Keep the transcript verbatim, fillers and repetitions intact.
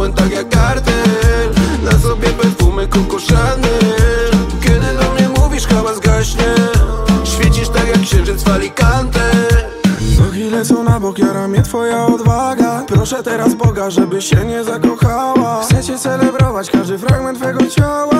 błęd tak jak kartel. Na sobie perfumy Coco Chanel. Kiedy do mnie mówisz, hałas gaśnie. Świecisz tak jak księżyc w Alicante. Nogi lecą na bok, jara mnie twoja odwaga. Proszę teraz Boga, żeby się nie zakochała. Chcę cię celebrować, każdy fragment twego ciała.